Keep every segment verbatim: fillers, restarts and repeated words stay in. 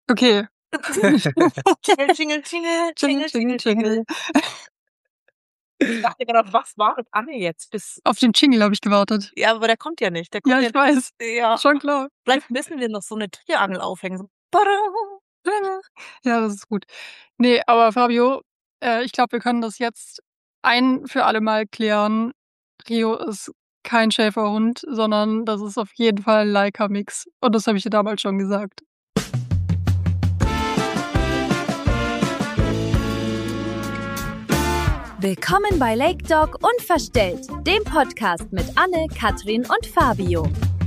Okay. Jingle, jingle, jingle, Jingle, jingle, jingle, jingle, jingle. jingle. Ich dachte gerade, was war mit Anne jetzt? Bis, Auf den Jingle habe ich gewartet. ja, aber der kommt ja nicht. Der kommt Ja, ja, ich weiß. ja. Schon klar. Vielleicht müssen wir noch so eine Triangel aufhängen. So. badam. Ja, das ist gut. Nee, aber Fabio, äh, ich glaube, wir können das jetzt ein für alle Mal klären. Rio ist kein Schäferhund, sondern das ist auf jeden Fall ein Laika-Mix. Und das habe ich dir damals schon gesagt. Willkommen bei Lake Dog Unverstellt, dem Podcast mit Anne, Katrin und Fabio.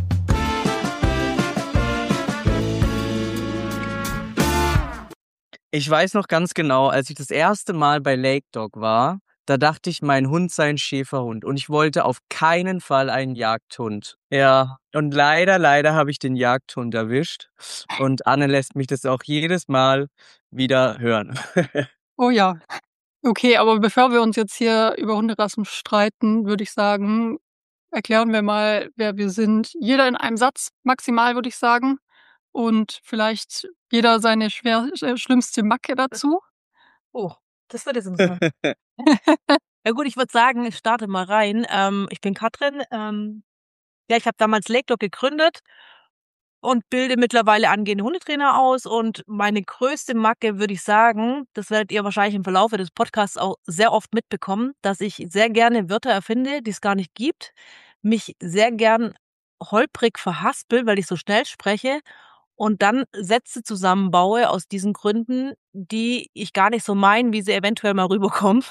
Ich weiß noch ganz genau, als ich das erste Mal bei Lake Dog war, da dachte ich, mein Hund sei ein Schäferhund und ich wollte auf keinen Fall einen Jagdhund. Ja, und leider, leider habe ich den Jagdhund erwischt und Anne lässt mich das auch jedes Mal wieder hören. Oh ja. Okay, aber bevor wir uns jetzt hier über Hunderassen streiten, würde ich sagen, erklären wir mal, wer wir sind. Jeder in einem Satz, maximal, würde ich sagen. Und vielleicht jeder seine schwer, äh, schlimmste Macke dazu. Oh, das wird jetzt interessant. Ja gut, ich würde sagen, ich starte mal rein. Ähm, ich bin Katrin. Ähm, ja, ich habe damals Lake Dog gegründet und bilde mittlerweile angehende Hundetrainer aus. Und meine größte Macke, würde ich sagen, das werdet ihr wahrscheinlich im Verlauf des Podcasts auch sehr oft mitbekommen, dass ich sehr gerne Wörter erfinde, die es gar nicht gibt, mich sehr gern holprig verhaspel, weil ich so schnell spreche und dann Sätze zusammenbaue aus diesen Gründen, die ich gar nicht so meine, wie sie eventuell mal rüberkommen.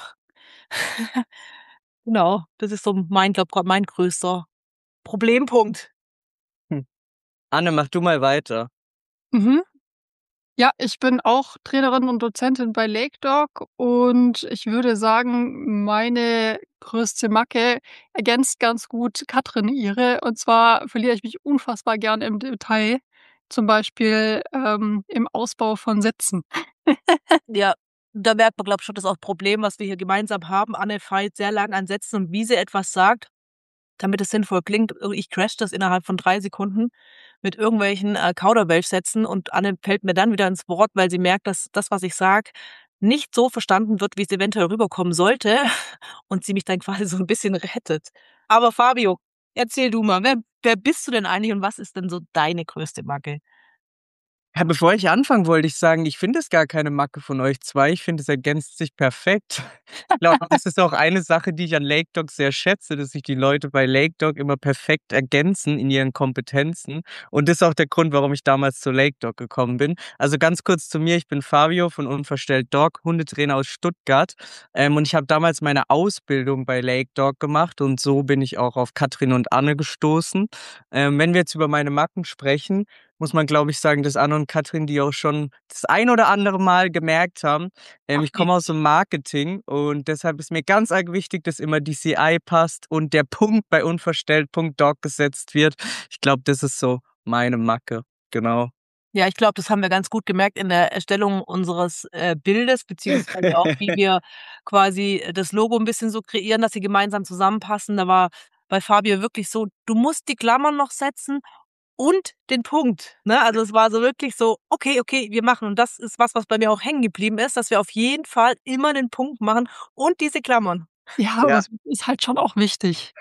Genau, das ist so mein, glaube ich, mein größter Problempunkt. Anne, mach du mal weiter. Mhm. Ja, ich bin auch Trainerin und Dozentin bei Lake Dog und ich würde sagen, meine größte Macke ergänzt ganz gut Katrin ihre. Und zwar verliere ich mich unfassbar gern im Detail, zum Beispiel ähm, im Ausbau von Sätzen. Ja, da merkt man, glaube ich, schon das auch Problem, was wir hier gemeinsam haben. Anne feilt sehr lang an Sätzen und wie sie etwas sagt, damit es sinnvoll klingt. Ich crash das innerhalb von drei Sekunden mit irgendwelchen äh, Kauderwelsch-Sätzen und Anne fällt mir dann wieder ins Wort, weil sie merkt, dass das, was ich sage, nicht so verstanden wird, wie es eventuell rüberkommen sollte und sie mich dann quasi so ein bisschen rettet. Aber Fabio, erzähl du mal, wer, wer bist du denn eigentlich und was ist denn so deine größte Macke? Ja, bevor ich anfange, wollte ich sagen, ich finde es gar keine Macke von euch zwei. Ich finde, es ergänzt sich perfekt. Ich glaube, das ist auch eine Sache, die ich an Lake Dog sehr schätze, dass sich die Leute bei Lake Dog immer perfekt ergänzen in ihren Kompetenzen. Und das ist auch der Grund, warum ich damals zu Lake Dog gekommen bin. Also ganz kurz zu mir, ich bin Fabio von Unverstellt Dog, Hundetrainer aus Stuttgart. Ähm, und ich habe damals meine Ausbildung bei Lake Dog gemacht und so bin ich auch auf Katrin und Anne gestoßen. Ähm, wenn wir jetzt über meine Macken sprechen, muss man, glaube ich, sagen, dass Anne und Katrin die auch schon das ein oder andere Mal gemerkt haben. Ähm, Ach, ich komme aus dem Marketing und deshalb ist mir ganz arg wichtig, dass immer die C I passt und der Punkt bei Unverstellt.dog gesetzt wird. Ich glaube, das ist so meine Macke. Genau. Ja, ich glaube, das haben wir ganz gut gemerkt in der Erstellung unseres äh, Bildes, beziehungsweise auch, wie wir quasi das Logo ein bisschen so kreieren, dass sie gemeinsam zusammenpassen. Da war bei Fabio wirklich so, du musst die Klammern noch setzen und den Punkt. Ne? Also es war so wirklich so, okay, okay, wir machen. Und das ist was, was bei mir auch hängen geblieben ist, dass wir auf jeden Fall immer den Punkt machen und diese Klammern. Ja, aber Ja. es ist halt schon auch wichtig.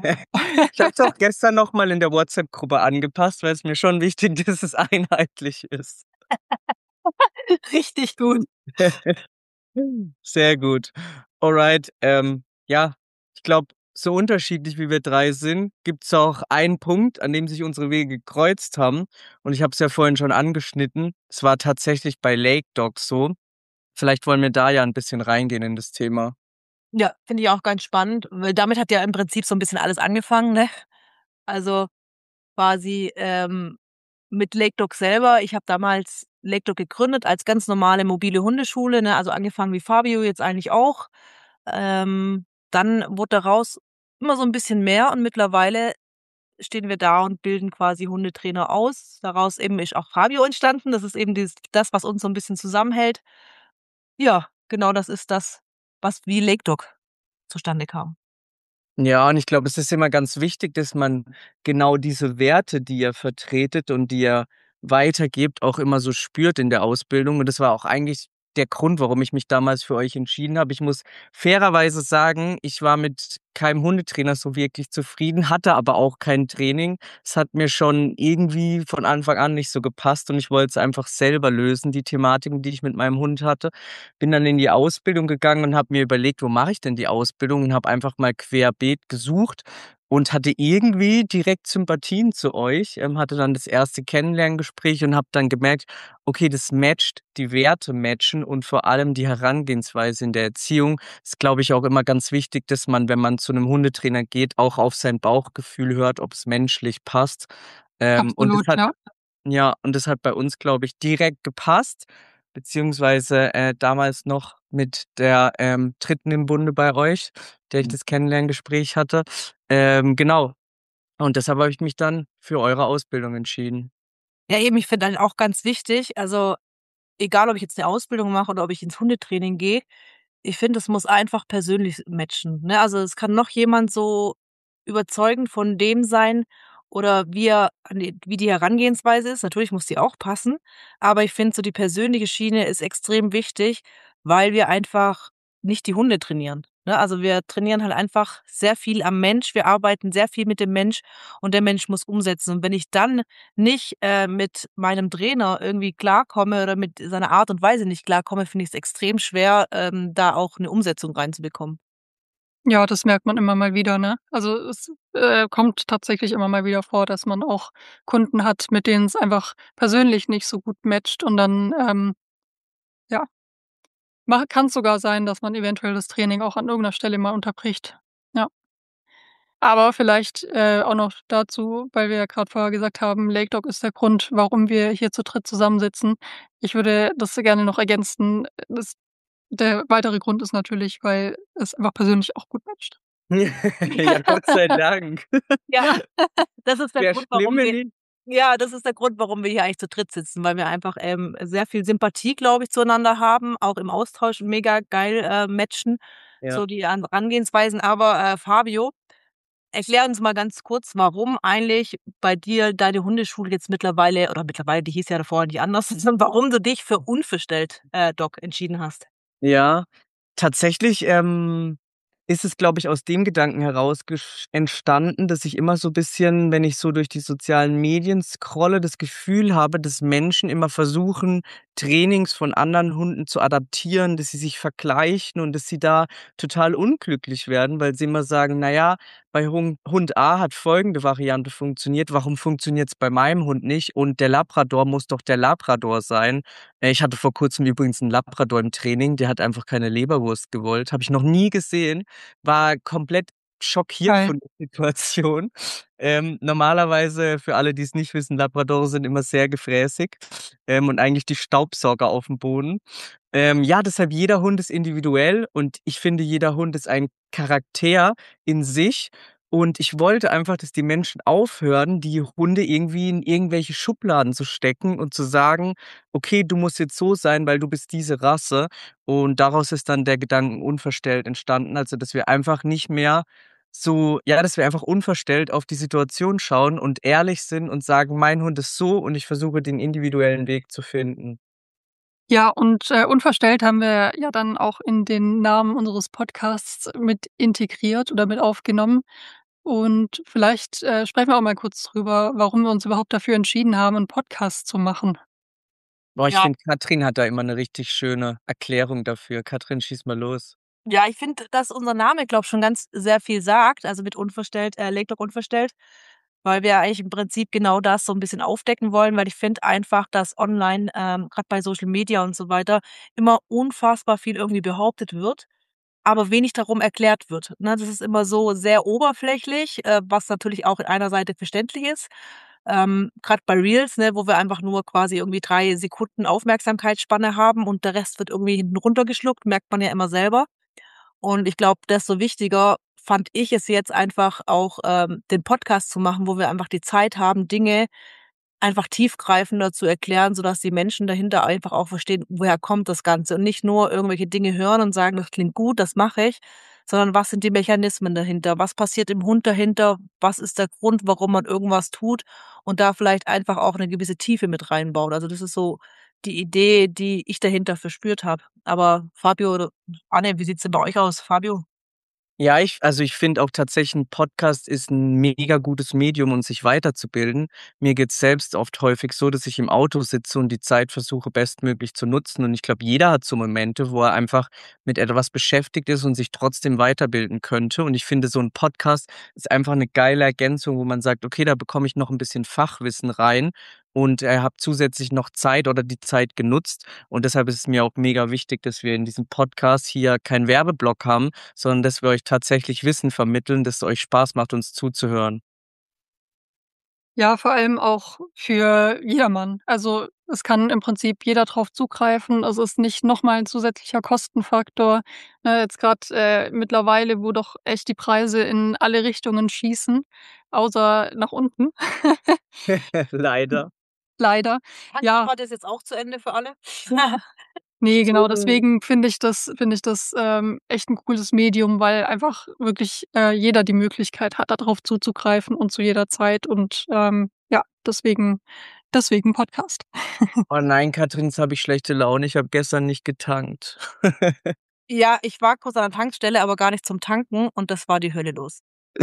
Ich habe es auch gestern nochmal in der WhatsApp-Gruppe angepasst, weil es mir schon wichtig ist, dass es einheitlich ist. Richtig gut. Sehr gut. Alright, ähm, ja, ich glaube, so unterschiedlich wie wir drei sind, gibt's auch einen Punkt, an dem sich unsere Wege gekreuzt haben. Und ich habe es ja vorhin schon angeschnitten. Es war tatsächlich bei Lake Dog so. Vielleicht wollen wir da ja ein bisschen reingehen in das Thema. Ja, finde ich auch ganz spannend, weil damit hat ja im Prinzip so ein bisschen alles angefangen, ne? Also quasi ähm, mit Lake Dog selber. Ich habe damals Lake Dog gegründet als ganz normale mobile Hundeschule, ne? Also angefangen wie Fabio jetzt eigentlich auch. Ähm, dann wurde daraus immer so ein bisschen mehr und mittlerweile stehen wir da und bilden quasi Hundetrainer aus. Daraus eben ist auch Fabio entstanden. Das ist eben dieses, das, was uns so ein bisschen zusammenhält. Ja, genau das ist das, was wie Lake Dog zustande kam. Ja, und ich glaube, es ist immer ganz wichtig, dass man genau diese Werte, die ihr vertretet und die ihr weitergebt, auch immer so spürt in der Ausbildung. Und das war auch eigentlich der Grund, warum ich mich damals für euch entschieden habe. Ich muss fairerweise sagen, ich war mit keinem Hundetrainer so wirklich zufrieden, hatte aber auch kein Training. Es hat mir schon irgendwie von Anfang an nicht so gepasst und ich wollte es einfach selber lösen, die Thematiken, die ich mit meinem Hund hatte. Bin dann in die Ausbildung gegangen und habe mir überlegt, wo mache ich denn die Ausbildung, und habe einfach mal querbeet gesucht und hatte irgendwie direkt Sympathien zu euch, ähm, hatte dann das erste Kennenlerngespräch und habe dann gemerkt, okay, das matcht, die Werte matchen und vor allem die Herangehensweise in der Erziehung ist, glaube ich, auch immer ganz wichtig, dass man, wenn man zu einem Hundetrainer geht, auch auf sein Bauchgefühl hört, ob es menschlich passt. Ähm, und das Absolut, hat ja. ja, und das hat bei uns, glaube ich, direkt gepasst, beziehungsweise äh, damals noch mit der ähm, Dritten im Bunde bei euch, der ich das Kennenlerngespräch hatte. Ähm, genau. Und deshalb habe ich mich dann für eure Ausbildung entschieden. Ja, eben, ich finde halt auch ganz wichtig, also egal, ob ich jetzt eine Ausbildung mache oder ob ich ins Hundetraining gehe, ich finde, es muss einfach persönlich matchen, ne? Also, es kann noch jemand so überzeugend von dem sein oder wie er an die wie die Herangehensweise ist. Natürlich muss die auch passen, aber ich finde so die persönliche Schiene ist extrem wichtig, weil wir einfach nicht die Hunde trainieren, ne? Also, wir trainieren halt einfach sehr viel am Mensch. Wir arbeiten sehr viel mit dem Mensch und der Mensch muss umsetzen. Und wenn ich dann nicht, äh, mit meinem Trainer irgendwie klarkomme oder mit seiner Art und Weise nicht klarkomme, finde ich's extrem schwer, ähm, da auch 'ne Umsetzung reinzubekommen. Ja, das merkt man immer mal wieder, ne? Also, es, äh, kommt tatsächlich immer mal wieder vor, dass man auch Kunden hat, mit denen es einfach persönlich nicht so gut matcht und dann, ähm, ja, mach kann's sogar sein, dass man eventuell das Training auch an irgend 'ner Stelle mal unterbricht. Ja. Aber vielleicht, äh, auch noch dazu, weil wir ja grad vorher gesagt haben, Lake Dog ist der Grund, warum wir hier zu dritt zusammensitzen. Ich würde das gerne noch ergänzen. Das der weitere Grund ist natürlich, weil es einfach persönlich auch gut matcht. Ja, Gott sei Dank. Ja, Ja. das ist der Wäre Grund, schlimm, warum wenn wir die ja, das ist der Grund, warum wir hier eigentlich zu dritt sitzen, weil wir einfach, ähm, sehr viel Sympathie, glaube ich, zueinander haben, auch im Austausch mega geil, äh, matchen, Ja. so die An Herangehensweisen. Aber, äh, Fabio, erklär uns mal ganz kurz, warum eigentlich bei dir deine Hundeschule jetzt mittlerweile oder mittlerweile, die hieß ja davor nicht anders, warum du dich für Unverstellt, äh, Dog entschieden hast? Ja, tatsächlich, ähm, ist es, glaube ich, aus dem Gedanken heraus gesch entstanden, dass ich immer so bisschen, wenn ich so durch die sozialen Medien scrolle, das Gefühl habe, dass Menschen immer versuchen, Trainings von anderen Hunden zu adaptieren, dass sie sich vergleichen und dass sie da total unglücklich werden, weil sie immer sagen: „Na ja, bei Hund Hund A hat folgende Variante funktioniert, warum funktioniert's bei meinem Hund nicht? Und der Labrador muss doch der Labrador sein.“ Äh, ich hatte vor Kurzem übrigens 'n Labrador im Training, der hat einfach keine Leberwurst gewollt. Habe ich noch nie gesehen, war komplett schockiert Geil. von der Situation. Ähm, normalerweise, für alle, die's nicht wissen, Labradore sind immer sehr gefräßig, ähm, und eigentlich die Staubsauger aufm Boden. Ähm, ja, deshalb jeder Hund ist individuell und ich finde, jeder Hund ist ein Charakter in sich und ich wollte einfach, dass die Menschen aufhören, die Hunde irgendwie in irgendwelche Schubladen zu stecken und zu sagen: „Okay, du musst jetzt so sein, weil du bist diese Rasse.“ Und daraus ist dann der Gedanken Unverstellt entstanden. Also, dass wir einfach nicht mehr so ja, dass wir einfach unverstellt auf die Situation schauen und ehrlich sind und sagen: „Mein Hund ist so und ich versuche, den individuellen Weg zu finden.“ Ja, und, äh, Unverstellt haben wir ja dann auch in den Namen unseres Podcasts mit integriert oder mit aufgenommen. Und vielleicht, äh, sprechen wir auch mal kurz drüber, warum wir uns überhaupt dafür entschieden haben, 'n Podcast zu machen. Boah, ich Ja. finde, Katrin hat da immer 'ne richtig schöne Erklärung dafür. Katrin, schieß mal los. Ja, ich finde, dass unser Name, glaube ich, schon ganz sehr viel sagt, also mit Unverstellt äh, Lake Dog Unverstellt, weil wir eigentlich im Prinzip genau das so 'n bisschen aufdecken wollen, weil ich finde einfach, dass online, ähm, grad bei Social Media und so weiter, immer unfassbar viel irgendwie behauptet wird, aber wenig darum erklärt wird, ne? Das ist immer so sehr oberflächlich, äh, was natürlich auch in einer Seite verständlich ist. Ähm, grad bei Reels, ne, wo wir einfach nur quasi irgendwie drei Sekunden Aufmerksamkeitsspanne haben und der Rest wird irgendwie hinten runtergeschluckt, merkt man ja immer selber. Und ich glaube, desto wichtiger fand ich es jetzt einfach auch, ähm, den Podcast zu machen, wo wir einfach die Zeit haben, Dinge einfach tiefgreifender zu erklären, sodass die Menschen dahinter einfach auch verstehen, woher kommt das Ganze und nicht nur irgendwelche Dinge hören und sagen: „Das klingt gut, das mache ich“, sondern was sind die Mechanismen dahinter? Was passiert im Hund dahinter? Was ist der Grund, warum man irgendwas tut? Und da vielleicht einfach auch eine gewisse Tiefe mit reinbauen. Also das ist so die Idee, die ich dahinter verspürt habe. Aber Fabio oder Anne, wie sieht's denn bei euch aus? Fabio? Ja, ich also, ich finde auch tatsächlich, 'n Podcast ist ein mega gutes Medium, um sich weiterzubilden. Mir geht's selbst oft häufig so, dass ich im Auto sitze und die Zeit versuche, bestmöglich zu nutzen. Und ich glaube, jeder hat so Momente, wo er einfach mit etwas beschäftigt ist und sich trotzdem weiterbilden könnte. Und ich finde, so ein Podcast ist einfach eine geile Ergänzung, wo man sagt: „Okay, da bekomme ich noch ein bisschen Fachwissen rein und, äh, habe zusätzlich noch Zeit oder die Zeit genutzt.“ Und deshalb ist es mir auch mega wichtig, dass wir in diesem Podcast hier keinen Werbeblock haben, sondern dass wir euch tatsächlich Wissen vermitteln, dass es euch Spaß macht, uns zuzuhören. Ja, vor allem auch für jedermann. Also, es kann im Prinzip jeder drauf zugreifen. Es ist nicht noch mal 'n zusätzlicher Kostenfaktor. Ne, jetzt grad, äh, mittlerweile, wo doch echt die Preise in alle Richtungen schießen, außer nach unten. Leider. Leider. Ja, Tanzfahrt ist jetzt auch zu Ende für alle. ne, genau, Mhm. deswegen finde ich das finde ich das, ähm, echt 'n cooles Medium, weil einfach wirklich, äh, jeder die Möglichkeit hat, da drauf zuzugreifen und zu jeder Zeit und, ähm, ja, deswegen deswegen Podcast. Oh nein, Katrin, jetzt habe ich schlechte Laune. Ich habe gestern nicht getankt. Ja, ich war kurz an der Tankstelle, aber gar nicht zum Tanken und das war die Hölle los.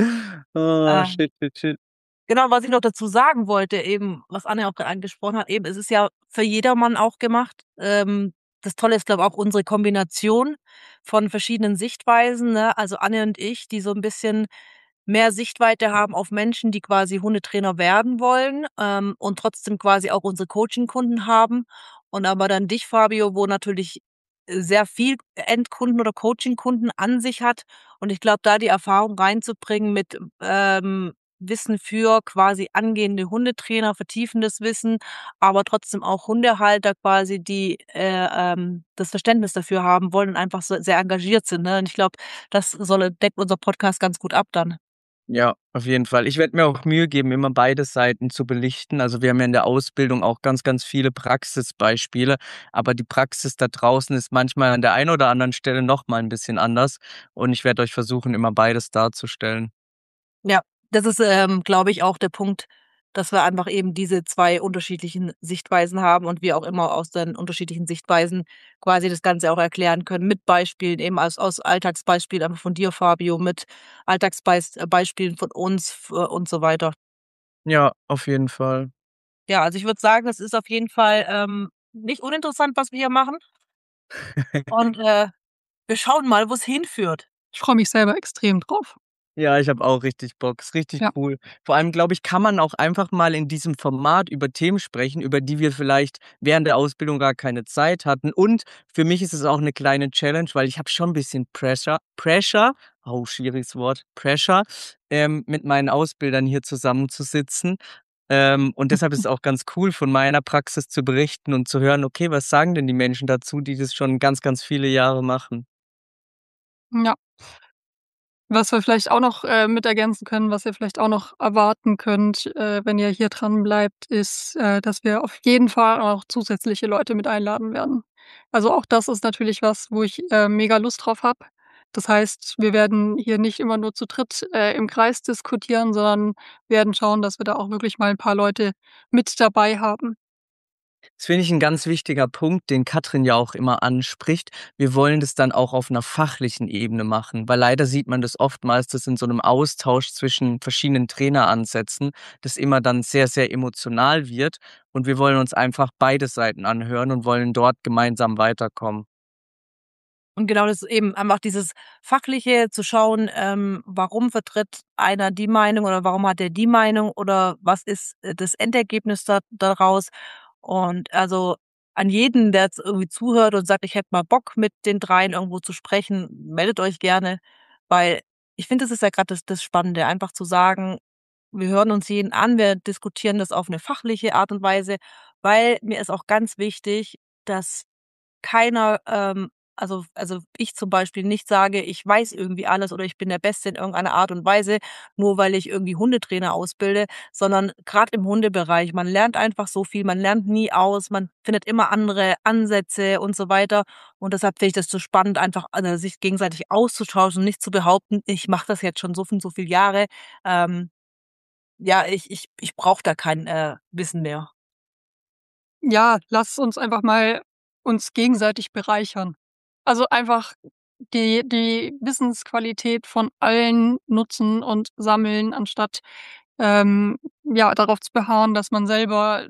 Oh, Äh, shit, shit, shit. genau, was ich noch dazu sagen wollte, eben, was Anne auch grad angesprochen hat, eben, es ist ja für jedermann auch gemacht. Ähm, das Tolle ist, glaube ich, auch unsere Kombination von verschiedenen Sichtweisen, ne? Also Anne und ich, die so 'n bisschen mehr Sichtweite haben auf Menschen, die quasi Hundetrainer werden wollen, ähm, und trotzdem quasi auch unsere Coaching-Kunden haben. Und aber dann dich, Fabio, wo natürlich sehr viel Endkunden oder Coaching-Kunden an sich hat. Und ich glaube, da die Erfahrung reinzubringen mit, ähm, Wissen für quasi angehende Hundetrainer, vertiefendes Wissen, aber trotzdem auch Hundehalter quasi, die, äh, ähm, das Verständnis dafür haben wollen und einfach so sehr engagiert sind, ne? Und ich glaube, das soll deckt unser Podcast ganz gut ab dann. Ja, auf jeden Fall. Ich werde mir auch Mühe geben, immer beide Seiten zu belichten. Also, wir haben ja in der Ausbildung auch ganz, ganz viele Praxisbeispiele, aber die Praxis da draußen ist manchmal an der einen oder anderen Stelle noch mal 'n bisschen anders und ich werde euch versuchen, immer beides darzustellen. Ja, das ist, ähm, glaube ich, auch der Punkt, dass wir einfach eben diese zwei unterschiedlichen Sichtweisen haben und wir auch immer aus den unterschiedlichen Sichtweisen quasi das Ganze auch erklären können mit Beispielen, eben aus aus Alltagsbeispielen einfach von dir, Fabio, mit Alltagsbeis äh, Beispielen von uns f äh, und so weiter. Ja, auf jeden Fall. Ja, also ich würde sagen, es ist auf jeden Fall, ähm, nicht uninteressant, was wir hier machen und, äh, wir schauen mal, wo's hinführt. Ich freue mich selber extrem drauf. Ja, ich habe auch richtig Bock. Ist richtig Ja. cool. Vor allem, glaube ich, kann man auch einfach mal in diesem Format über Themen sprechen, über die wir vielleicht während der Ausbildung gar keine Zeit hatten. Und für mich ist es auch eine kleine Challenge, weil ich habe schon ein bisschen Pressure Pressure, oh, schwieriges Wort, Pressure, ähm, mit meinen Ausbildern hier zusammenzusitzen. Ähm, und deshalb ist es auch ganz cool, von meiner Praxis zu berichten und zu hören: „Okay, was sagen denn die Menschen dazu, die das schon ganz, ganz viele Jahre machen?“ Ja. Was wir vielleicht auch noch, äh, mit ergänzen können, was ihr vielleicht auch noch erwarten könnt, äh, wenn ihr hier dran bleibt, ist, äh, dass wir auf jeden Fall auch zusätzliche Leute mit einladen werden. Also, auch das ist natürlich was, wo ich, äh, mega Lust drauf habe. Das heißt, wir werden hier nicht immer nur zu dritt, äh, im Kreis diskutieren, sondern werden schauen, dass wir da auch wirklich mal 'n paar Leute mit dabei haben. Das finde ich 'n ganz wichtiger Punkt, den Katrin ja auch immer anspricht. Wir wollen das dann auch auf 'ner fachlichen Ebene machen, weil leider sieht man das oftmals, dass in so 'nem Austausch zwischen verschiedenen Traineransätzen das immer dann sehr, sehr emotional wird und wir wollen uns einfach beide Seiten anhören und wollen dort gemeinsam weiterkommen. Und genau das ist eben einfach dieses Fachliche zu schauen, ähm, warum vertritt einer die Meinung oder warum hat er die Meinung oder was ist, äh, das Endergebnis da daraus? Und also an jeden, der jetzt irgendwie zuhört und sagt: „Ich hätte mal Bock, mit den dreien irgendwo zu sprechen“, meldet euch gerne, weil ich finde, das ist ja grad das das Spannende, einfach zu sagen: „Wir hören uns jeden an, wir diskutieren das auf 'ne fachliche Art und Weise“, weil mir ist auch ganz wichtig, dass keiner, ähm also also ich zum Beispiel nicht sage, ich weiß irgendwie alles oder ich bin der Beste in irgendeiner Art und Weise, nur weil ich irgendwie Hundetrainer ausbilde, sondern gerade im Hundebereich, man lernt einfach so viel, man lernt nie aus, man findet immer andere Ansätze und so weiter. Und deshalb finde ich das so spannend, einfach also sich gegenseitig auszutauschen und nicht zu behaupten, ich mache das jetzt schon so und so viele Jahre. Ähm, ja, ich ich ich brauche da kein, äh, Wissen mehr. Ja, lass uns einfach mal uns gegenseitig bereichern. Also, einfach die die Wissensqualität von allen nutzen und sammeln, anstatt, ähm, ja, darauf zu beharren, dass man selber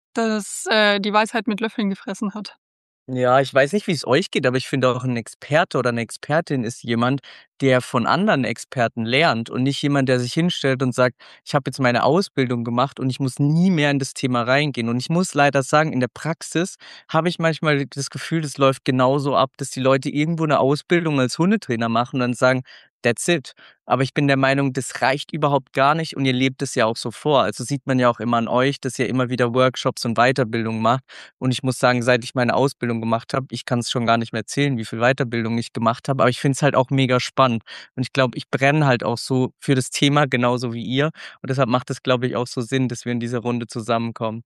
das äh, die Weisheit mit Löffeln gefressen hat. Ja, ich weiß nicht, wie es euch geht, aber ich finde auch 'n Experte oder 'ne Expertin ist jemand, der von anderen Experten lernt und nicht jemand, der sich hinstellt und sagt: „Ich habe jetzt meine Ausbildung gemacht und ich muss nie mehr in das Thema reingehen.“ Und ich muss leider sagen, in der Praxis habe ich manchmal das Gefühl, das läuft genauso ab, dass die Leute irgendwo 'ne Ausbildung als Hundetrainer machen und dann sagen: „That's it.“ Aber ich bin der Meinung, das reicht überhaupt gar nicht und ihr lebt es ja auch so vor. Also, sieht man ja auch immer an euch, dass ihr immer wieder Workshops und Weiterbildungen macht. Und ich muss sagen, seit ich meine Ausbildung gemacht habe, ich kann's schon gar nicht mehr zählen, wie viel Weiterbildung ich gemacht habe, aber ich finde es halt auch mega spannend. Und ich glaube, ich brenne halt auch so für das Thema genauso wie ihr. Und deshalb macht es, glaube ich, auch so Sinn, dass wir in dieser Runde zusammenkommen.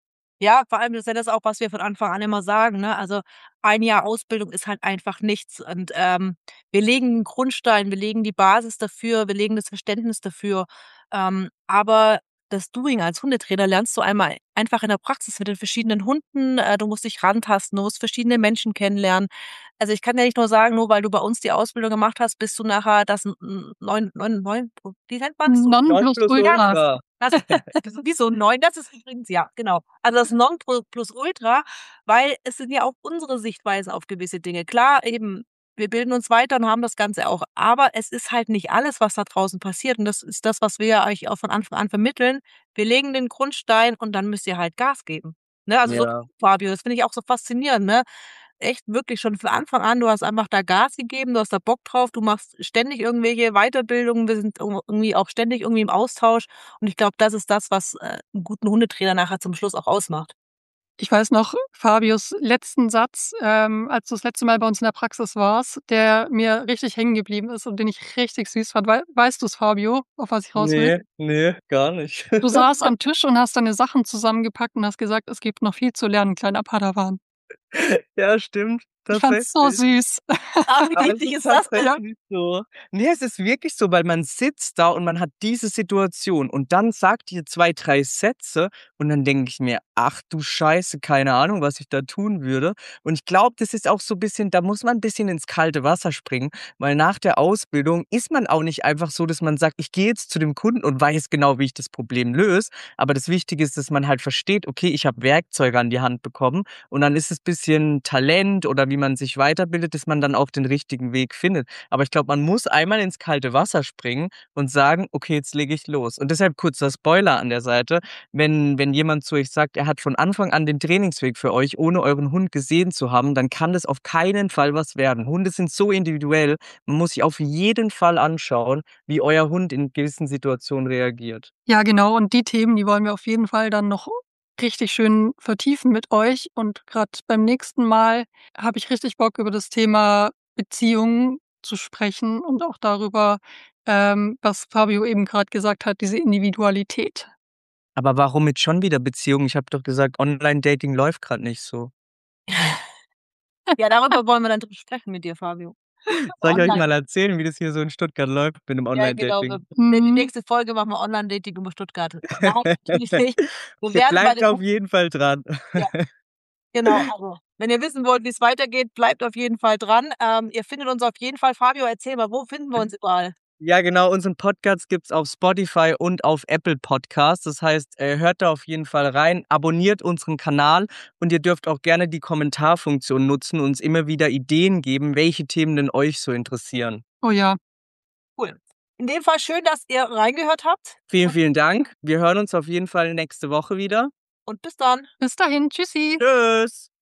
Ja, vor allem ist ja das auch, was wir von Anfang an immer sagen, ne? Also, ein Jahr Ausbildung ist halt einfach nichts und, ähm, wir legen 'n Grundstein, wir legen die Basis dafür, wir legen das Verständnis dafür. Ähm, aber das Doing als Hundetrainer lernst du einmal einfach in der Praxis mit den verschiedenen Hunden. Äh, du musst dich rantasten, du musst verschiedene Menschen kennenlernen. Also, ich kann dir nicht nur sagen, nur weil du bei uns die Ausbildung gemacht hast, bist du nachher das n n neun neun neun wie nennt man's? Nonplusultra. Nonplusultra. Das das ist wie so 'n neun, das ist übrigens ja, genau. Also, das Nonplusultra, weil es sind ja auch unsere Sichtweisen auf gewisse Dinge. Klar, eben, wir bilden uns weiter und haben das Ganze auch, aber es ist halt nicht alles, was da draußen passiert und das ist das, was wir euch auch von Anfang an vermitteln. Wir legen den Grundstein und dann müsst ihr halt Gas geben, ne? Also, so Ja. Fabio, das finde ich auch so faszinierend, ne? Echt wirklich schon von Anfang an, du hast einfach da Gas gegeben, du hast da Bock drauf, du machst ständig irgendwelche Weiterbildungen, wir sind ir irgendwie auch ständig irgendwie im Austausch und ich glaube, das ist das, was, äh, 'n guten Hundetrainer nachher zum Schluss auch ausmacht. Ich weiß noch Fabius letzten Satz, ähm, als du das letzte Mal bei uns in der Praxis warst, der mir richtig hängen geblieben ist und den ich richtig süß fand. Wei weißt du's, Fabio, auf was ich raus will? Ne, ne, gar nicht. Du saßt am Tisch und hast deine Sachen zusammengepackt und hast gesagt: „Es gibt noch viel zu lernen, kleiner Padawan.“ Ja, stimmt, Ich fand's so tatsächlich. süß. Ah, wie Aber es niedlich ist ist das denn? Ja. tatsächlich so. Ne, es ist wirklich so, weil man sitzt da und man hat diese Situation und dann sagt ihr zwei, drei Sätze und dann denke ich mir: „Ach du Scheiße, keine Ahnung, was ich da tun würde.“ Und ich glaube, das ist auch so bisschen da muss man 'n bisschen ins kalte Wasser springen, weil nach der Ausbildung ist man auch nicht einfach so, dass man sagt: „Ich gehe jetzt zu dem Kunden und weiß genau, wie ich das Problem löse.“ Aber das Wichtige ist, dass man halt versteht: „Okay, ich habe Werkzeuge an die Hand bekommen.“ Und dann ist es bisschen Talent oder wie man sich weiterbildet, dass man dann auch den richtigen Weg findet. Aber ich glaube, man muss einmal ins kalte Wasser springen und sagen: „Okay, jetzt lege ich los.“ Und deshalb kurzer Spoiler an der Seite: Wenn wenn jemand zu euch sagt, er hat von Anfang an den Trainingsweg für euch, ohne euren Hund gesehen zu haben, dann kann das auf keinen Fall was werden. Hunde sind so individuell. Man muss sich auf jeden Fall anschauen, wie euer Hund in gewissen Situationen reagiert. Ja, genau. Und die Themen, die wollen wir auf jeden Fall dann noch richtig schön vertiefen mit euch. Und grad beim nächsten Mal habe ich richtig Bock, über das Thema Beziehungen zu sprechen und auch darüber, ähm, was Fabio eben grad gesagt hat, diese Individualität. Aber warum jetzt schon wieder Beziehungen? Ich habe doch gesagt, Online-Dating läuft grad nicht so. Ja, darüber wollen wir dann dr sprechen mit dir, Fabio. Soll ich euch Online. mal erzählen, wie das hier so in Stuttgart läuft mit dem Ja, genau. Online-Dating? Ne, die Mhm. nächste Folge machen wir Online-Dating über Stuttgart. Nein, natürlich nicht. Wir Ihr werden bei bleibt den auf jeden Fall dran. Ja. Genau, also, wenn ihr wissen wollt, wie's weitergeht, bleibt auf jeden Fall dran. Ähm, ihr findet uns auf jeden Fall Fabio, erzähl mal, wo finden wir uns überall? Ja, genau, unseren Podcast gibt's auf Spotify und auf Apple Podcasts. Das heißt, äh, hört da auf jeden Fall rein, abonniert unseren Kanal und ihr dürft auch gerne die Kommentarfunktion nutzen, uns immer wieder Ideen geben, welche Themen denn euch so interessieren. Oh ja. Cool. In dem Fall schön, dass ihr reingehört habt. Vielen, Und vielen Dank. Wir hören uns auf jeden Fall nächste Woche wieder. Und bis dann. Bis dahin. Tschüssi. Tschüss.